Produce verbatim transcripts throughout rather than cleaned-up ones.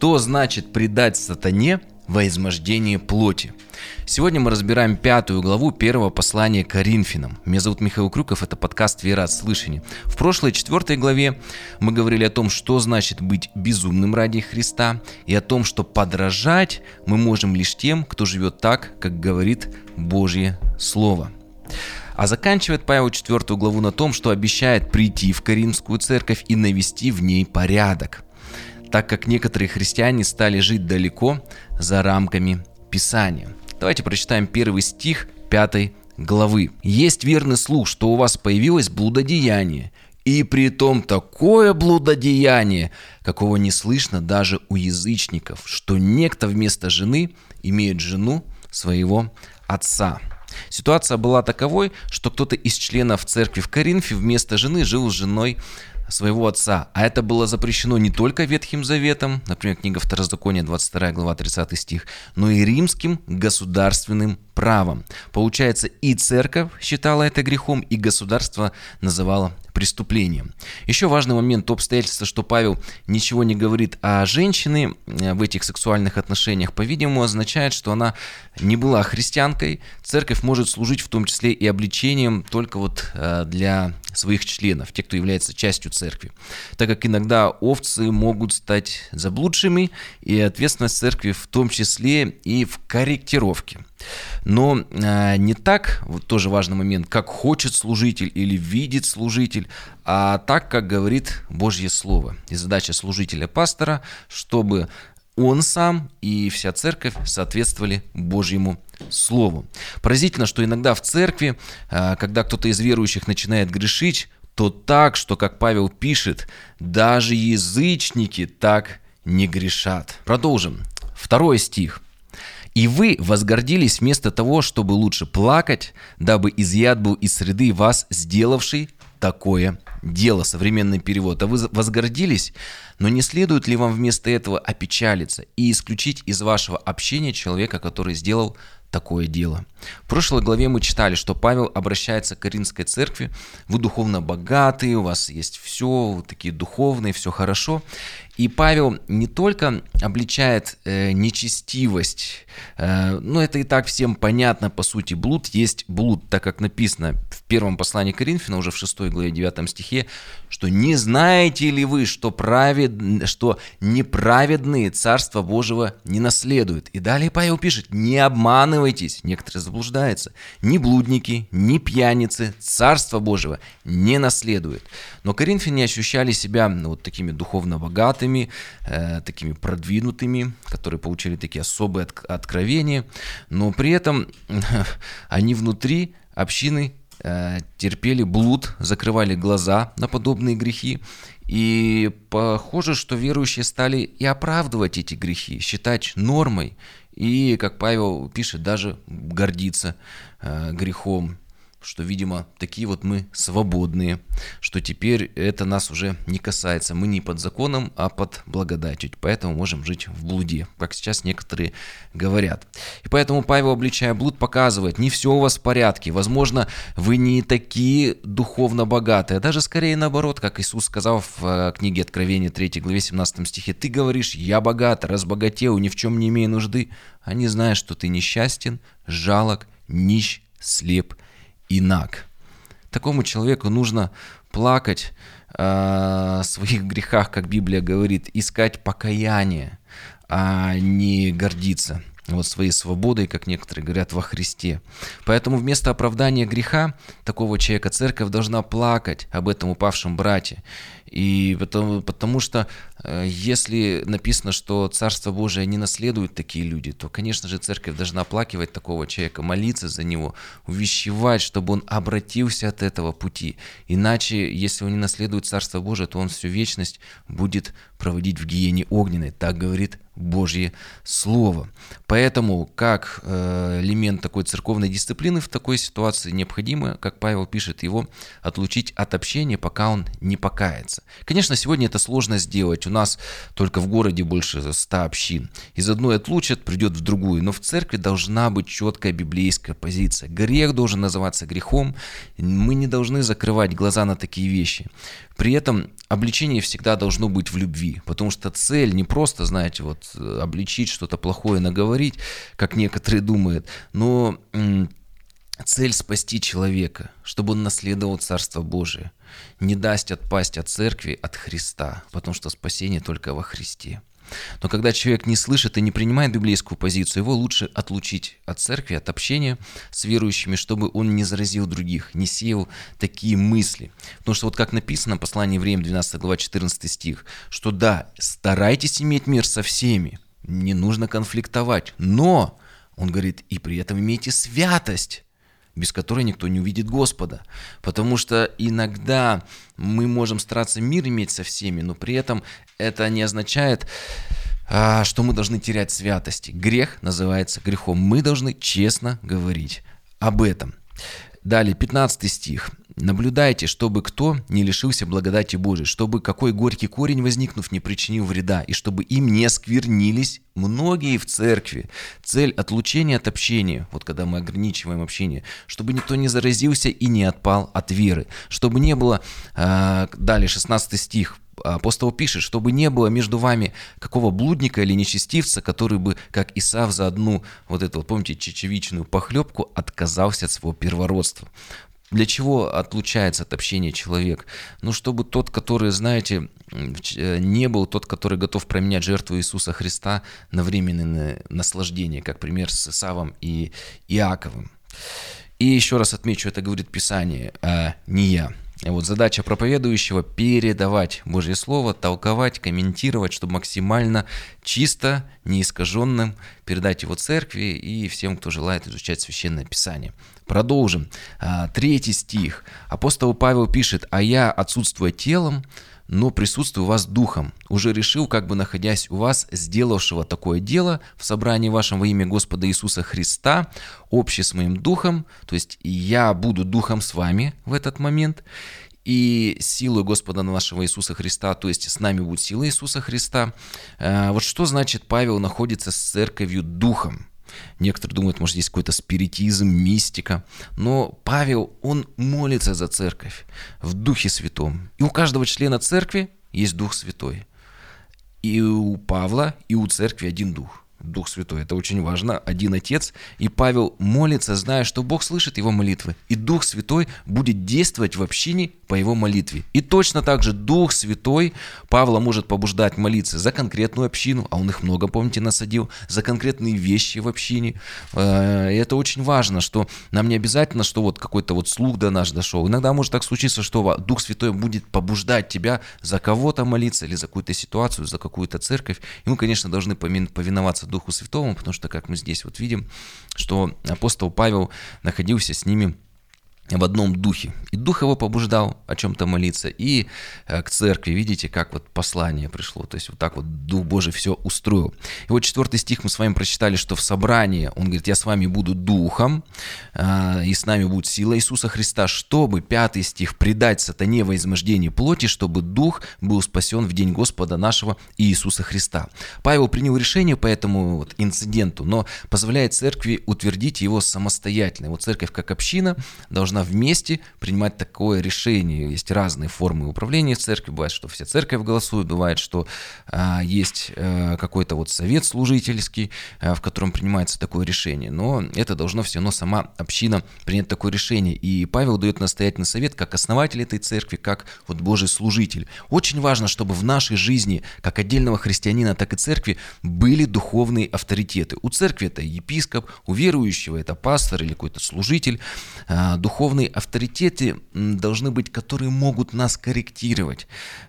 Что значит предать сатане во измождение плоти? Сегодня мы разбираем пятую главу первого послания к Коринфянам. Меня зовут Михаил Крюков, это подкаст «Вера от слышания». В прошлой четвертой главе мы говорили о том, что значит быть безумным ради Христа, и о том, что подражать мы можем лишь тем, кто живет так, как говорит Божье Слово. А заканчивает Павел четвертую главу на том, что обещает прийти в Коринфскую церковь и навести в ней порядок, так как некоторые христиане стали жить далеко за рамками Писания. Давайте прочитаем первый стих пятой главы. «Есть верный слух, что у вас появилось блудодеяние, и притом такое блудодеяние, какого не слышно даже у язычников, что некто вместо жены имеет жену своего отца». Ситуация была таковой, что кто-то из членов церкви в Коринфе вместо жены жил с женой своего отца. А это было запрещено не только Ветхим Заветом, например, книга Второзакония, двадцать вторая глава, тридцатый стих, но и римским государственным правом. Получается, и церковь считала это грехом, и государство называло преступлением. Еще важный момент, то обстоятельство, что Павел ничего не говорит о женщине в этих сексуальных отношениях, по-видимому, означает, что она не была христианкой. Церковь может служить в том числе и обличением только вот для своих членов, тех, кто является частью церкви. Так как иногда овцы могут стать заблудшими, и ответственность церкви в том числе и в корректировке. Но э, не так, вот тоже важный момент, как хочет служитель или видит служитель, а так, как говорит Божье Слово. И задача служителя-пастора, чтобы он сам и вся церковь соответствовали Божьему Слову. Поразительно, что иногда в церкви, э, когда кто-то из верующих начинает грешить, то так, что, как Павел пишет, даже язычники так не грешат. Продолжим. Второй стих. «И вы возгордились вместо того, чтобы лучше плакать, дабы изъят был из среды вас, сделавший такое дело». Современный перевод. «А вы возгордились, но не следует ли вам вместо этого опечалиться и исключить из вашего общения человека, который сделал такое дело?» В прошлой главе мы читали, что Павел обращается к Коринфской церкви. Вы духовно богатые, у вас есть все, вы такие духовные, все хорошо. И Павел не только обличает э, нечестивость, э, но это и так всем понятно, по сути, блуд есть блуд, так как написано в первом послании к Коринфянам, уже в шестой главе, девятом стихе, что «не знаете ли вы, что, правед... что неправедные Царства Божьего не наследуют?» И далее Павел пишет: «Не обманывайтесь», некоторые заблуждаются, «ни блудники, ни пьяницы Царства Божьего не наследуют». Но коринфяне ощущали себя ну, вот такими духовно богатыми, э, такими продвинутыми, которые получили такие особые от- откровения, но при этом они внутри общины э, терпели блуд, закрывали глаза на подобные грехи. И похоже, что верующие стали и оправдывать эти грехи, считать нормой и, как Павел пишет, даже гордиться э, грехом, что, видимо, такие вот мы свободные, что теперь это нас уже не касается. Мы не под законом, а под благодатью, поэтому можем жить в блуде, как сейчас некоторые говорят. И поэтому Павел, обличая блуд, показывает: не все у вас в порядке. Возможно, вы не такие духовно богатые, а даже скорее наоборот, как Иисус сказал в книге Откровения третьей главе семнадцатом стихе: «Ты говоришь, я богат, разбогател, ни в чем не имею нужды, а не знаешь, что ты несчастен, жалок, нищ, слеп и наг». Такому человеку нужно плакать э, о своих грехах, как Библия говорит, искать покаяние, а не гордиться вот своей свободой, как некоторые говорят, во Христе. Поэтому вместо оправдания греха такого человека церковь должна плакать об этом упавшем брате. И потому, потому что э, если написано, что Царство Божие не наследуют такие люди, то, конечно же, церковь должна оплакивать такого человека, молиться за него, увещевать, чтобы он обратился от этого пути. Иначе, если он не наследует Царство Божие, то он всю вечность будет проводить в гиене огненной. Так говорит Божье Слово. Поэтому, как э, элемент такой церковной дисциплины в такой ситуации необходимо, как Павел пишет, его отлучить от общения, пока он не покается. Конечно, сегодня это сложно сделать. У у нас только в городе больше ста общин. Из одной отлучат, придет в другую. Но в церкви должна быть четкая библейская позиция. Грех должен называться грехом. Мы не должны закрывать глаза на такие вещи. При этом обличение всегда должно быть в любви, потому что цель не просто, знаете, вот обличить, что-то плохое наговорить, как некоторые думают, но м- цель спасти человека, чтобы он наследовал Царство Божие, не даст отпасть от церкви, от Христа, потому что спасение только во Христе. Но когда человек не слышит и не принимает библейскую позицию, его лучше отлучить от церкви, от общения с верующими, чтобы он не заразил других, не сеял такие мысли. Потому что вот как написано в послании Евреям двенадцатая глава четырнадцатый стих, что да, старайтесь иметь мир со всеми, не нужно конфликтовать, но, он говорит, и при этом имейте святость, без которой никто не увидит Господа. Потому что иногда мы можем стараться мир иметь со всеми, но при этом это не означает, что мы должны терять святости. Грех называется грехом. Мы должны честно говорить об этом. Далее, пятнадцатый стих. «Наблюдайте, чтобы кто не лишился благодати Божией, чтобы какой горький корень, возникнув, не причинил вреда, и чтобы им не сквернились многие в церкви». Цель отлучения от общения, вот когда мы ограничиваем общение, чтобы никто не заразился и не отпал от веры, чтобы не было, э, далее шестнадцатый стих, апостол пишет, чтобы не было между вами какого блудника или нечестивца, который бы, как Исав, за одну вот эту, вот, помните, чечевичную похлебку отказался от своего первородства. Для чего отлучается от общения человек? Ну, чтобы тот, который, знаете, не был тот, который готов променять жертву Иисуса Христа на временное наслаждение, как пример с Исавом и Иаковом. И еще раз отмечу, это говорит Писание, а не я. Вот задача проповедующего – передавать Божье Слово, толковать, комментировать, чтобы максимально чисто, неискаженным передать его церкви и всем, кто желает изучать Священное Писание. Продолжим. Третий стих. Апостол Павел пишет: «А я, отсутствуя телом, но присутствую у вас духом, уже решил, как бы находясь у вас, сделавшего такое дело в собрании вашем во имя Господа Иисуса Христа, общий с моим духом», то есть я буду духом с вами в этот момент, и силой Господа нашего Иисуса Христа, то есть с нами будет сила Иисуса Христа. Вот что значит Павел находится с церковью духом? Некоторые думают, может, здесь какой-то спиритизм, мистика. Но Павел, он молится за церковь в Духе Святом. И у каждого члена церкви есть Дух Святой. И у Павла, и у церкви один Дух. Дух Святой. Это очень важно. Один Отец. И Павел молится, зная, что Бог слышит его молитвы. И Дух Святой будет действовать в общине по его молитве. И точно так же Дух Святой Павла может побуждать молиться за конкретную общину, а он их много, помните, насадил, за конкретные вещи в общине. И это очень важно, что нам не обязательно, что вот какой-то вот слух до нас дошел. Иногда может так случиться, что Дух Святой будет побуждать тебя за кого-то молиться или за какую-то ситуацию, за какую-то церковь. И мы, конечно, должны повиноваться Духу Святому, потому что, как мы здесь вот видим, что апостол Павел находился с ними в одном духе. И дух его побуждал о чем-то молиться. И к церкви, видите, как вот послание пришло. То есть вот так вот Дух Божий все устроил. И вот четвертый стих мы с вами прочитали, что в собрании он говорит: «Я с вами буду духом, и с нами будет сила Иисуса Христа, чтобы», пятый стих, «предать сатане во измождение плоти, чтобы дух был спасен в день Господа нашего Иисуса Христа». Павел принял решение по этому вот инциденту, но позволяет церкви утвердить его самостоятельно. Вот церковь как община должна вместе принимать такое решение. Есть разные формы управления в церкви. Бывает, что вся церковь голосует, бывает, что а, есть а, какой-то вот совет служительский, а, в котором принимается такое решение. Но это должно все равно сама община принять такое решение. И Павел дает настоятельный совет как основатель этой церкви, как вот Божий служитель. Очень важно, чтобы в нашей жизни, как отдельного христианина, так и церкви, были духовные авторитеты. У церкви это епископ, у верующего это пастор или какой-то служитель. А, духовные авторитеты должны быть, которые могут нас корректировать.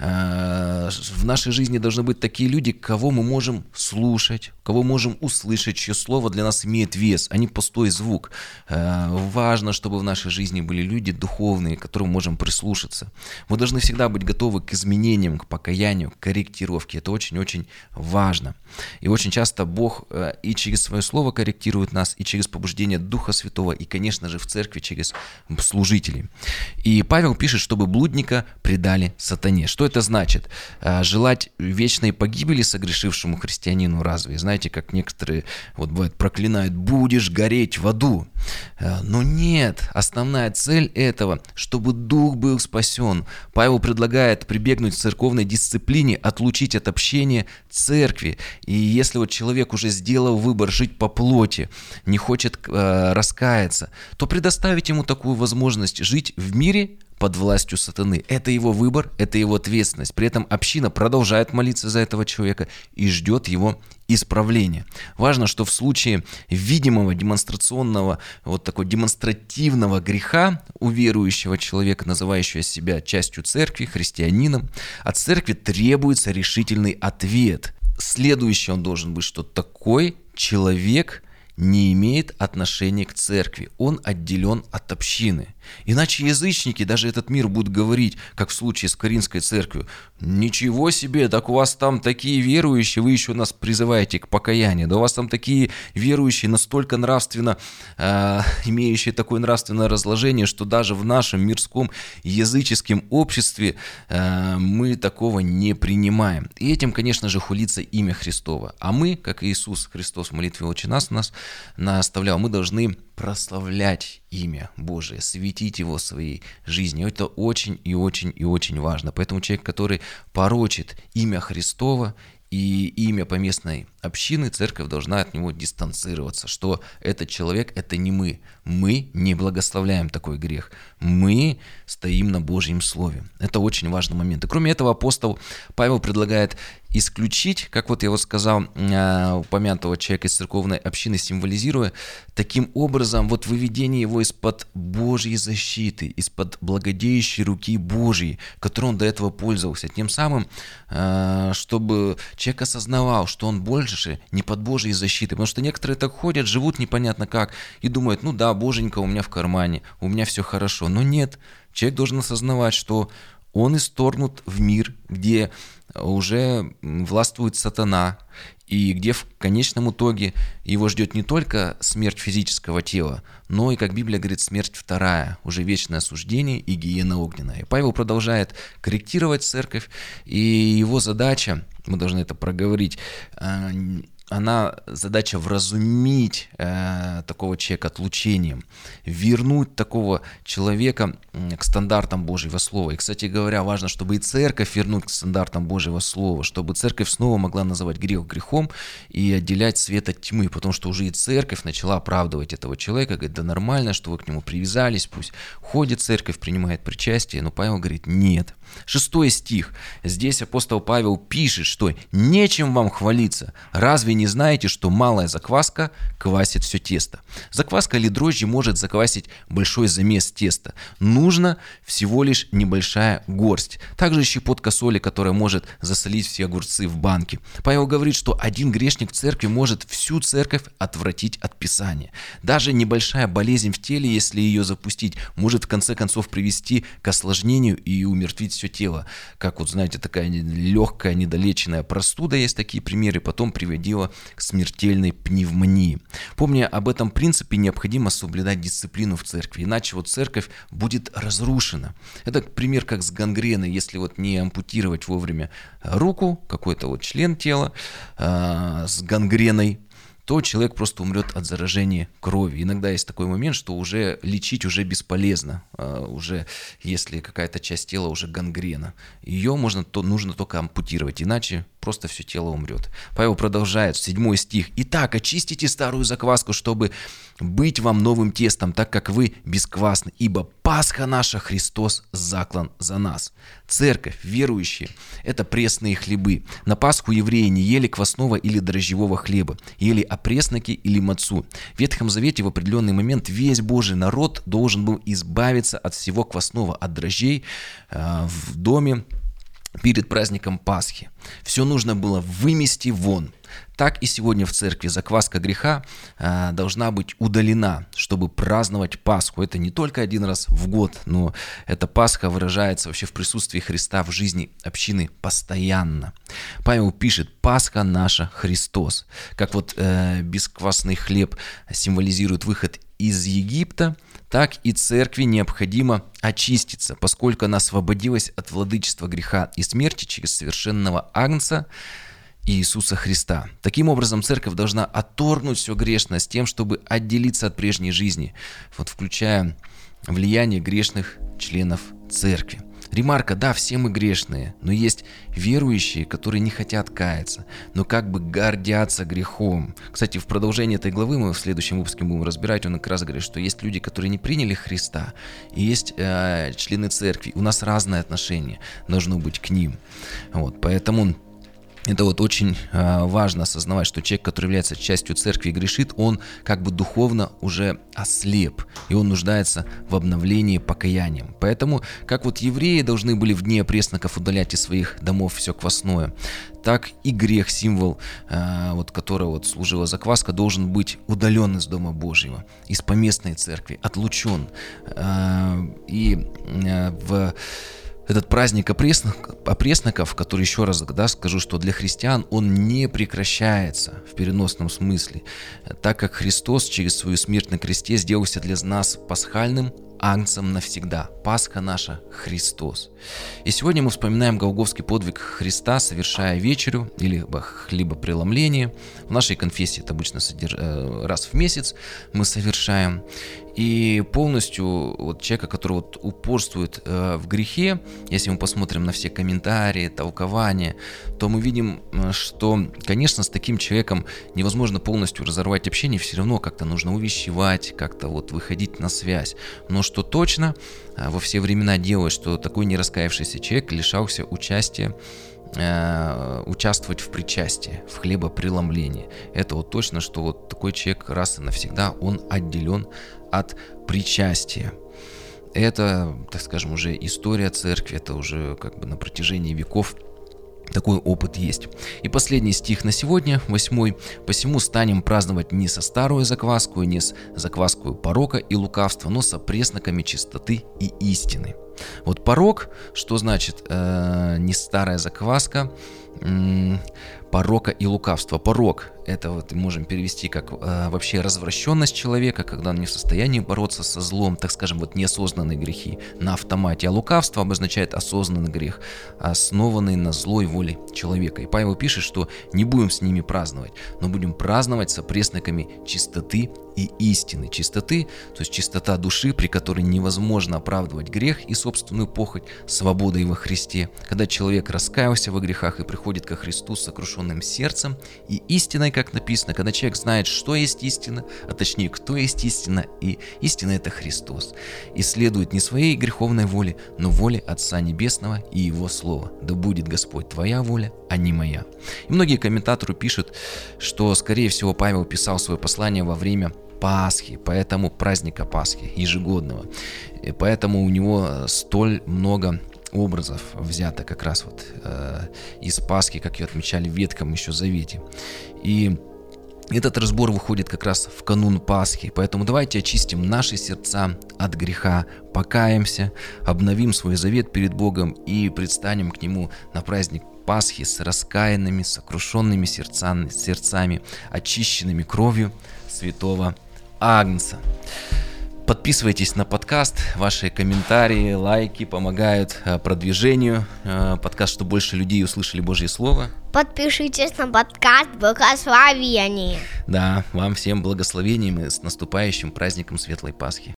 В нашей жизни должны быть такие люди, кого мы можем слушать, кого можем услышать, чье слово для нас имеет вес, а не пустой звук. Важно, чтобы в нашей жизни были люди духовные, к которым можем прислушаться. Мы должны всегда быть готовы к изменениям, к покаянию, к корректировке. Это очень-очень важно. И очень часто Бог и через свое слово корректирует нас, и через побуждение Духа Святого, и, конечно же, в церкви через служителей. И Павел пишет, чтобы блудника предали сатане. Что это значит? Желать вечной погибели согрешившему христианину разве? Знаете, как некоторые, вот бывает, проклинают: будешь гореть в аду. Но нет, основная цель этого, чтобы дух был спасен. Павел предлагает прибегнуть к церковной дисциплине, отлучить от общения церкви. И если вот человек уже сделал выбор жить по плоти, не хочет э, раскаяться, то предоставить ему такую возможность жить в мире под властью сатаны. Это его выбор, это его ответственность. При этом община продолжает молиться за этого человека и ждет его исправления. Важно, что в случае видимого, демонстрационного, вот такого демонстративного греха у верующего человека, называющего себя частью церкви, христианином, от церкви требуется решительный ответ. Следующий он должен быть, что такой человек не имеет отношения к церкви, он отделен от общины. Иначе язычники, даже этот мир, будут говорить, как в случае с Коринфской церковью: ничего себе, так у вас там такие верующие, вы еще нас призываете к покаянию, да у вас там такие верующие, настолько нравственно, э, имеющие такое нравственное разложение, что даже в нашем мирском языческом обществе э, мы такого не принимаем. И этим, конечно же, хулится имя Христово. А мы, как Иисус Христос в молитве «Отче наш» нас наставлял, мы должны прославлять имя Божие, светить его в своей жизни. Это очень и очень и очень важно. Поэтому человек, который порочит имя Христово и имя поместной общины, церковь должна от него дистанцироваться, что этот человек – это не мы. Мы не благословляем такой грех. Мы стоим на Божьем Слове. Это очень важный момент. И кроме этого, апостол Павел предлагает исключить, как вот я вот сказал, упомянутого человека из церковной общины, символизируя таким образом вот выведение его из-под Божьей защиты, из-под благодеющей руки Божьей, которой он до этого пользовался. Тем самым, чтобы человек осознавал, что он больше не под Божьей защитой. Потому что некоторые так ходят, живут непонятно как и думают: ну да, Боженька у меня в кармане, у меня все хорошо. Но нет, человек должен осознавать, что он исторгнут в мир, где уже властвует сатана, и где в конечном итоге его ждет не только смерть физического тела, но и, как Библия говорит, смерть вторая, уже вечное осуждение и гиена огненная. И Павел продолжает корректировать церковь, и его задача, мы должны это проговорить, она задача вразумить э, такого человека отлучением, вернуть такого человека к стандартам Божьего Слова. И, кстати говоря, важно, чтобы и церковь вернуть к стандартам Божьего Слова, чтобы церковь снова могла называть грех грехом и отделять свет от тьмы, потому что уже и церковь начала оправдывать этого человека, говорит: да нормально, что вы к нему привязались, пусть ходит церковь, принимает причастие. Но Павел говорит: нет. Шестой стих. Здесь апостол Павел пишет, что нечем вам хвалиться. Разве не знаете, что малая закваска квасит все тесто? Закваска или дрожжи может заквасить большой замес теста. Нужно всего лишь небольшая горсть. Также щепотка соли, которая может засолить все огурцы в банке. Павел говорит, что один грешник в церкви может всю церковь отвратить от Писания. Даже небольшая болезнь в теле, если ее запустить, может в конце концов привести к осложнению и умертвить все тело. Как вот, знаете, такая легкая недолеченная простуда, есть такие примеры, потом приводила к смертельной пневмонии. Помня об этом принципе, необходимо соблюдать дисциплину в церкви, иначе вот церковь будет разрушена. Это пример как с гангреной, если вот не ампутировать вовремя руку, какой-то вот член тела э, с гангреной, то человек просто умрет от заражения крови. Иногда есть такой момент, что уже лечить уже бесполезно, уже если какая-то часть тела уже гангрена. Ее можно, то, нужно только ампутировать, иначе просто все тело умрет. Павел продолжает, седьмой стих. «Итак, очистите старую закваску, чтобы быть вам новым тестом, так как вы бесквасны, ибо Пасха наша, Христос заклан за нас». Церковь, верующие – это пресные хлебы. На Пасху евреи не ели квасного или дрожжевого хлеба, ели опресноки или мацу. В Ветхом Завете в определенный момент весь Божий народ должен был избавиться от всего квасного, от дрожжей э, в доме перед праздником Пасхи. Все нужно было вымести вон. Так и сегодня в церкви закваска греха э, должна быть удалена, чтобы праздновать Пасху. Это не только один раз в год, но эта Пасха выражается вообще в присутствии Христа в жизни общины постоянно. Павел пишет: «Пасха наша, Христос». Как вот э, бесквасный хлеб символизирует выход из Египта, так и церкви необходимо очиститься, поскольку она освободилась от владычества греха и смерти через совершенного Агнца Иисуса Христа. Таким образом, церковь должна отторгнуть все грешное с тем, чтобы отделиться от прежней жизни, вот, включая влияние грешных членов церкви. Ремарка: да, все мы грешные, но есть верующие, которые не хотят каяться, но как бы гордятся грехом. Кстати, в продолжении этой главы, мы в следующем выпуске будем разбирать, он как раз говорит, что есть люди, которые не приняли Христа, и есть э, члены церкви. У нас разное отношение должно быть к ним. Вот, поэтому это вот очень э, важно осознавать, что человек, который является частью церкви и грешит, он как бы духовно уже ослеп, и он нуждается в обновлении покаянием. Поэтому, как вот евреи должны были в дни опресноков удалять из своих домов все квасное, так и грех, символ, э, вот, которого вот служила закваска, должен быть удален из Дома Божьего, из поместной церкви, отлучен. Э, и э, в Этот праздник опресноков, который, еще раз да, скажу, что для христиан он не прекращается в переносном смысле, так как Христос через свою смерть на кресте сделался для нас пасхальным агнцем навсегда. Пасха наша – Христос. И сегодня мы вспоминаем голгофский подвиг Христа, совершая вечерю или хлебопреломление. В нашей конфессии это обычно содерж... раз в месяц мы совершаем. И полностью вот человека, который вот упорствует э, в грехе, если мы посмотрим на все комментарии, толкования, то мы видим, что, конечно, с таким человеком невозможно полностью разорвать общение, все равно как-то нужно увещевать, как-то вот выходить на связь. Но что точно э, во все времена делает, что такой нераскаявшийся человек лишался участия, э, участвовать в причастии, в хлебопреломлении. Это вот точно, что вот такой человек раз и навсегда, он отделен от причастия. Это, так скажем, уже история церкви, это уже как бы на протяжении веков такой опыт есть. И последний стих на сегодня, восьмой. «Посему станем праздновать не со старую закваску, не с закваскою порока и лукавства, но со пресноками чистоты и истины». Вот порок, что значит э, не старая закваска, м- порока и лукавства. Порок – это вот можем перевести как э, вообще развращенность человека, когда он не в состоянии бороться со злом, так скажем, вот неосознанные грехи на автомате. А лукавство обозначает осознанный грех, основанный на злой воле человека. И Павел пишет, что не будем с ними праздновать, но будем праздновать со пресноками чистоты и истины. Чистоты, то есть чистота души, при которой невозможно оправдывать грех и собственную похоть, свободой во Христе. Когда человек раскаялся во грехах и приходит ко Христу с сокрушенным сердцем и истиной, как написано, когда человек знает, что есть истина, а точнее, кто есть истина, и истина — это Христос, и следует не своей греховной воле, но воле Отца Небесного и Его Слова. Да будет, Господь, Твоя воля, а не моя. И многие комментаторы пишут, что, скорее всего, Павел писал свое послание во время Пасхи, поэтому праздника Пасхи, ежегодного. И поэтому у него столь много образов взято как раз вот э, из Пасхи, как ее отмечали в Ветхом еще Завете. И этот разбор выходит как раз в канун Пасхи, поэтому давайте очистим наши сердца от греха, покаемся, обновим свой завет перед Богом и предстанем к Нему на праздник Пасхи с раскаянными, сокрушенными сердцами, сердцами, очищенными кровью святого Агнца. Подписывайтесь на подкаст, ваши комментарии, лайки помогают продвижению подкаста, чтобы больше людей услышали Божье Слово. Подпишитесь на подкаст «Благословение». Да, вам всем благословением и с наступающим праздником Светлой Пасхи.